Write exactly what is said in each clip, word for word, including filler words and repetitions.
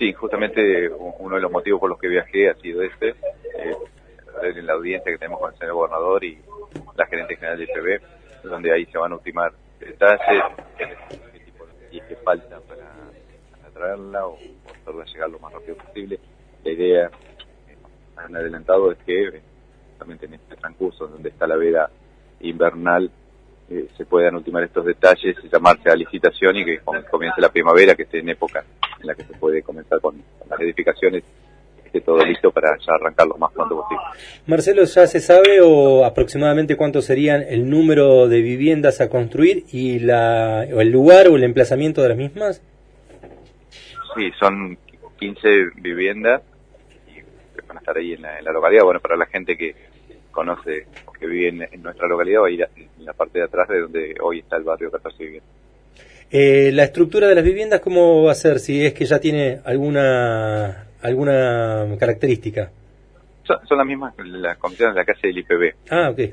Sí, justamente uno de los motivos por los que viajé ha sido este, eh, en la audiencia que tenemos con el señor gobernador y la gerente general de I P B, donde ahí se van a ultimar detalles, qué tipo de leyes que falta para, para traerla o, o hacerla llegar lo más rápido posible. La idea, eh, han adelantado, es que justamente en este transcurso donde está la veda invernal eh, se puedan ultimar estos detalles y llamarse a licitación y que comience la primavera, que esté en época en la que se puede comenzar con, con las edificaciones, esté todo listo para ya arrancar lo más pronto posible. Marcelo, ¿ya se sabe o aproximadamente cuánto serían el número de viviendas a construir y la o el lugar o el emplazamiento de las mismas? Sí, son quince viviendas y van a estar ahí en la, en la localidad. Bueno, para la gente que conoce, que vive en, en nuestra localidad, va a ir en la parte de atrás de donde hoy está el barrio catorce Viviendas. Eh, la estructura de las viviendas, ¿cómo va a ser? Si es que ya tiene alguna alguna característica. Son, son las mismas, las condiciones de la calle del I P B. Ah, ok.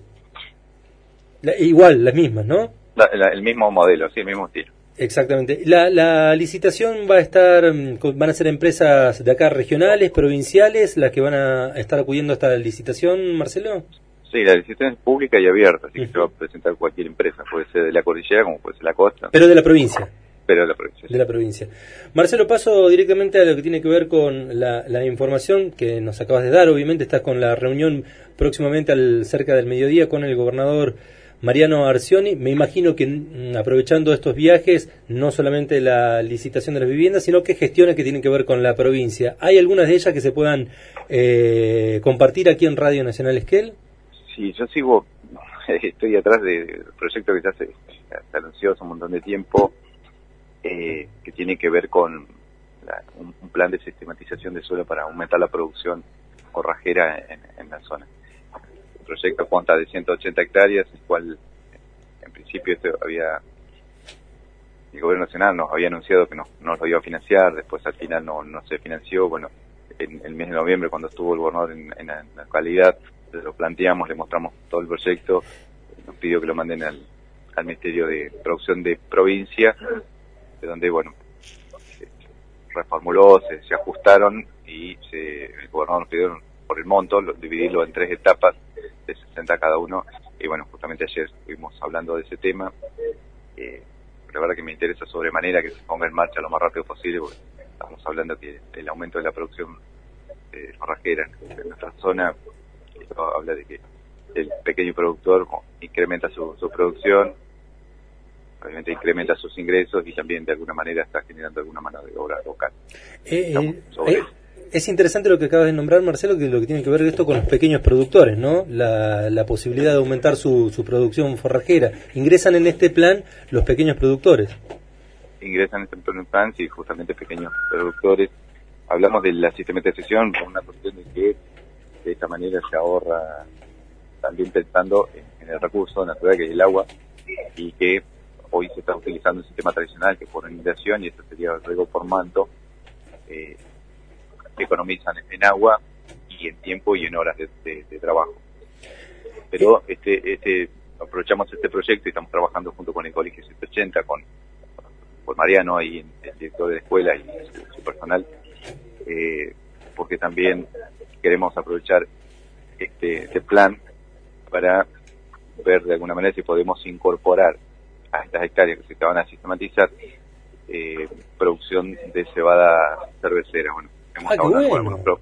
La, igual, las mismas, ¿no? La, la, el mismo modelo, sí, el mismo estilo. Exactamente. La, la licitación va a estar, van a ser empresas de acá regionales, provinciales, las que van a estar acudiendo a esta licitación, Marcelo. Sí, la licitación es pública y abierta, así que uh-huh. se va a presentar cualquier empresa, puede ser de la cordillera como puede ser la costa. Pero de la provincia. Pero de la provincia. De la provincia. Marcelo, paso directamente a lo que tiene que ver con la, la información que nos acabas de dar. Obviamente estás con la reunión próximamente al cerca del mediodía con el gobernador Mariano Arcioni. Me imagino que aprovechando estos viajes, no solamente la licitación de las viviendas, sino que gestiones que tienen que ver con la provincia. ¿Hay algunas de ellas que se puedan eh, compartir aquí en Radio Nacional Esquel? Sí, yo sigo, estoy atrás del proyecto que ya se, se anunció hace un montón de tiempo, eh, que tiene que ver con la, un, un plan de sistematización de suelo para aumentar la producción forrajera en, en la zona. El proyecto consta de ciento ochenta hectáreas, el cual en principio esto había, el gobierno nacional nos había anunciado que no, no lo iba a financiar, después al final no, no se financió. Bueno, en el mes de noviembre, cuando estuvo el gobernador en, en la localidad, lo planteamos, le mostramos todo el proyecto, nos pidió que lo manden al, al Ministerio de Producción de Provincia, de donde, bueno, se reformuló, se, se ajustaron y se, el gobernador nos pidió por el monto, lo, dividirlo en tres etapas de sesenta cada uno, y bueno, justamente ayer estuvimos hablando de ese tema. Eh, la verdad que me interesa sobremanera que se ponga en marcha lo más rápido posible, porque estamos hablando que el aumento de la producción eh, forrajera en nuestra zona habla de que el pequeño productor incrementa su, su producción, obviamente incrementa sus ingresos y también de alguna manera está generando alguna mano de obra local. Eh, eh, es interesante lo que acabas de nombrar, Marcelo, que lo que tiene que ver esto con los pequeños productores, ¿no? La, la posibilidad de aumentar su, su producción forrajera. ¿Ingresan en este plan los pequeños productores? Ingresan en este plan, sí, justamente pequeños productores. Hablamos de la sistematización por una cuestión de que de esta manera se ahorra, también pensando en, en el recurso natural que es el agua, y que hoy se está utilizando un sistema tradicional que es por inundación, y esto sería el riego por manto, eh, que economizan en agua y en tiempo y en horas de, de, de trabajo. Pero este, este aprovechamos este proyecto y estamos trabajando junto con el Colegio ciento ochenta, con, con Mariano, ahí el director de la escuela y su, su personal, eh, porque también queremos aprovechar este, este plan para ver de alguna manera si podemos incorporar a estas hectáreas que se van a sistematizar eh, producción de cebada cervecera. Bueno, hemos ah, qué hablado bueno. con algunos pro...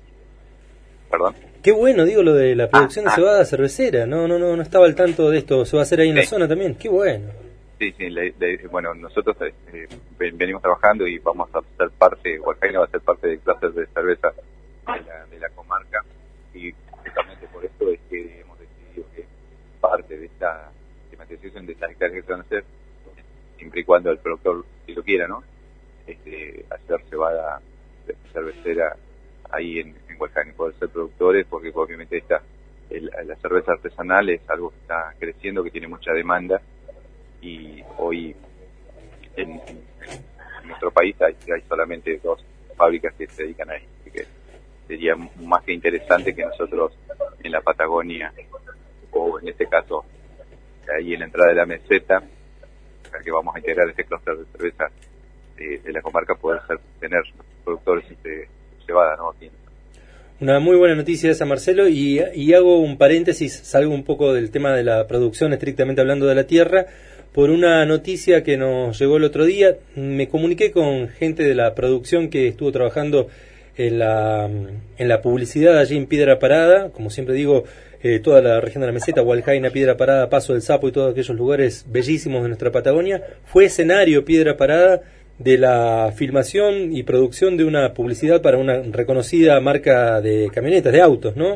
Perdón. Qué bueno, digo, lo de la producción ah, de cebada ah. cervecera. No, no, no, no estaba al tanto de esto. ¿Se va a hacer ahí en sí. la zona también? Qué bueno. Sí, sí, le, le, bueno, nosotros eh, venimos trabajando y vamos a ser parte, Hualcaina va a ser parte del clúster de cerveza de la, de la comarca, y justamente por esto es que hemos decidido que parte de esta sistematización de estas hectáreas que se van a hacer, siempre y cuando el productor, si lo quiera, ¿no? Este, hacer cebada cervecera ahí en, en Hualcaina y poder ser productores, porque obviamente esta, el, la cerveza artesanal es algo que está creciendo, que tiene mucha demanda, y hoy en, en, en nuestro país hay, hay solamente dos fábricas que se dedican a eso, así que sería más que interesante que nosotros en la Patagonia, o en este caso ahí en la entrada de la meseta, que vamos a integrar este clúster de cerveza de, de la comarca, poder ser, tener productores de cebada, ¿no? Aquí. Una muy buena noticia esa, Marcelo, y, y hago un paréntesis, salgo un poco del tema de la producción, estrictamente hablando de la tierra, por una noticia que nos llegó el otro día. Me comuniqué con gente de la producción que estuvo trabajando en la, en la publicidad allí en Piedra Parada, como siempre digo, eh, toda la región de la Meseta, Hualjaina, Piedra Parada, Paso del Sapo y todos aquellos lugares bellísimos de nuestra Patagonia. Fue escenario Piedra Parada de la filmación y producción de una publicidad para una reconocida marca de camionetas, de autos, ¿no?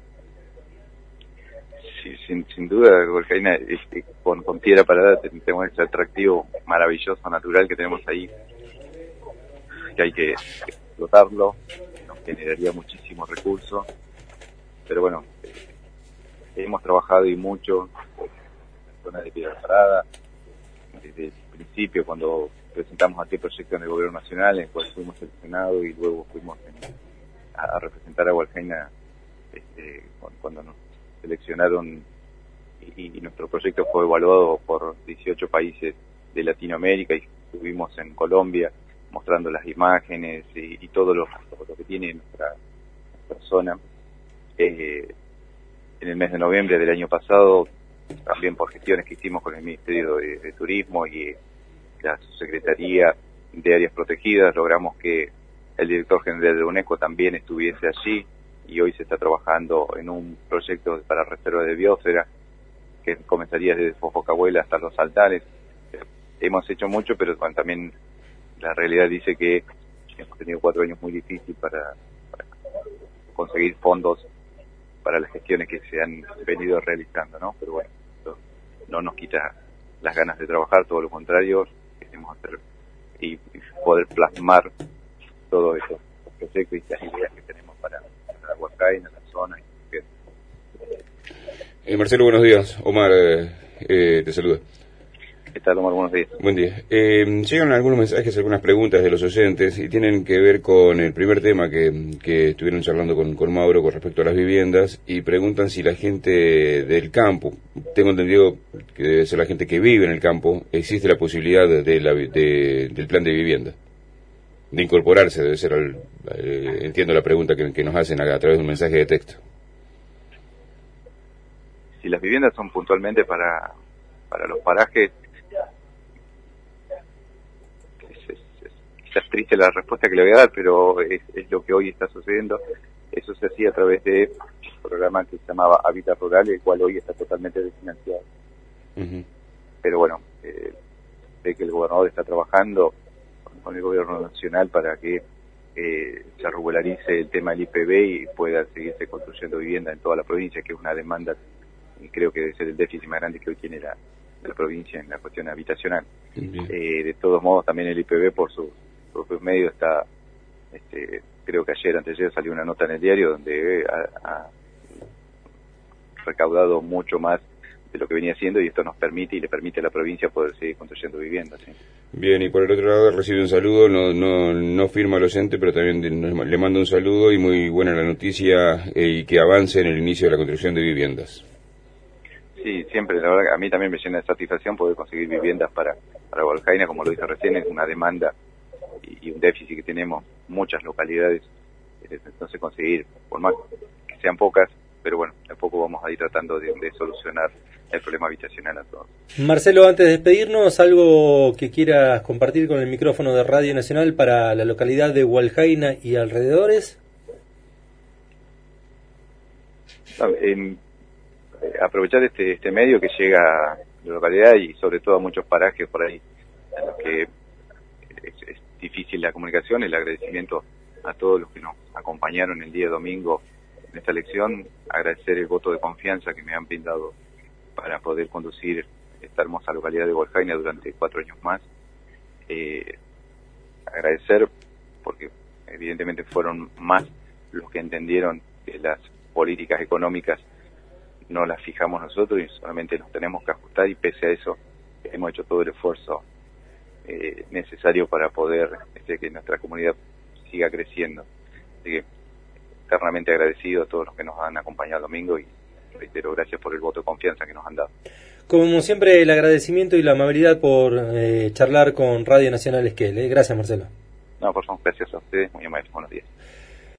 Sí, sin, sin duda, Hualjaina, este, con, con Piedra Parada tenemos ese atractivo maravilloso, natural que tenemos ahí, que hay que explotarlo, nos generaría muchísimos recursos, pero bueno, eh, hemos trabajado y mucho en la zona de Piedra Parada, desde el principio, cuando presentamos aquí proyectos en el gobierno nacional, en el cual fuimos seleccionados y luego fuimos en, a, a representar a Hualjaina este, cuando nos seleccionaron y, y nuestro proyecto fue evaluado por dieciocho países de Latinoamérica y estuvimos en Colombia mostrando las imágenes y, y todo lo, lo que tiene nuestra, nuestra zona. Eh, en el mes de noviembre del año pasado, también por gestiones que hicimos con el Ministerio de, de Turismo y la Subsecretaría de Áreas Protegidas, logramos que el director general de UNESCO también estuviese allí, y hoy se está trabajando en un proyecto para reserva de biosfera que comenzaría desde Fofocahuela hasta Los Saltares. Hemos hecho mucho, pero también la realidad dice que hemos tenido cuatro años muy difíciles para, para conseguir fondos para las gestiones que se han venido realizando, ¿no? Pero bueno, eso no nos quita las ganas de trabajar, todo lo contrario, queremos hacer y, y poder plasmar todos esos proyectos y las ideas que tenemos para, para Hualjaina, la zona. Y que... eh, Marcelo, buenos días. Omar eh, eh, te saluda. ¿Qué tal, Omar? Buenos días. Buen día. Eh, llegan algunos mensajes, algunas preguntas de los oyentes y tienen que ver con el primer tema que, que estuvieron charlando con, con Mauro con respecto a las viviendas, y preguntan si la gente del campo, tengo entendido que debe ser la gente que vive en el campo, existe la posibilidad de, de la, de, del plan de vivienda, de incorporarse, debe ser, al, eh, entiendo la pregunta que, que nos hacen a, a través de un mensaje de texto. Si las viviendas son puntualmente para, para los parajes, es triste la respuesta que le voy a dar, pero es, es lo que hoy está sucediendo. Eso se hacía a través de un programa que se llamaba Hábitat Rural, el cual hoy está totalmente desfinanciado. Uh-huh. Pero bueno, eh, sé que el gobernador está trabajando con, con el gobierno nacional para que eh, se regularice el tema del I P B y pueda seguirse construyendo vivienda en toda la provincia, que es una demanda, y creo que debe ser el déficit más grande que hoy tiene la, la provincia en la cuestión habitacional. Uh-huh. Eh, de todos modos, también el I P B por su propios medios está, este, creo que ayer, antes de ayer salió una nota en el diario donde ha, ha recaudado mucho más de lo que venía haciendo, y esto nos permite y le permite a la provincia poder seguir construyendo viviendas. ¿Sí? Bien, y por el otro lado recibe un saludo, no no no firma al oyente, pero también le manda un saludo y muy buena la noticia eh, y que avance en el inicio de la construcción de viviendas. Sí, siempre, la verdad, a mí también me llena de satisfacción poder conseguir viviendas para, para Hualjaina, como lo dije recién, es una demanda y un déficit que tenemos muchas localidades, entonces conseguir, por más que sean pocas, pero bueno, de a poco vamos a ir tratando de, de solucionar el problema habitacional a todos. Marcelo, antes de despedirnos, algo que quieras compartir con el micrófono de Radio Nacional para la localidad de Hualjaina y alrededores. En, eh, aprovechar este este medio que llega a la localidad y sobre todo a muchos parajes por ahí en los que es, es difícil la comunicación, el agradecimiento a todos los que nos acompañaron el día domingo en esta elección, agradecer el voto de confianza que me han brindado para poder conducir esta hermosa localidad de Hualjaina durante cuatro años más. Eh, agradecer porque evidentemente fueron más los que entendieron que las políticas económicas no las fijamos nosotros y solamente nos tenemos que ajustar, y pese a eso hemos hecho todo el esfuerzo eh, necesario para poder este, que nuestra comunidad siga creciendo. Así que eternamente agradecido a todos los que nos han acompañado el domingo y reitero, gracias por el voto de confianza que nos han dado. Como siempre, el agradecimiento y la amabilidad por eh, charlar con Radio Nacional Esquel. ¿eh? Gracias, Marcelo. No, por favor, gracias a ustedes, muy amables, buenos días.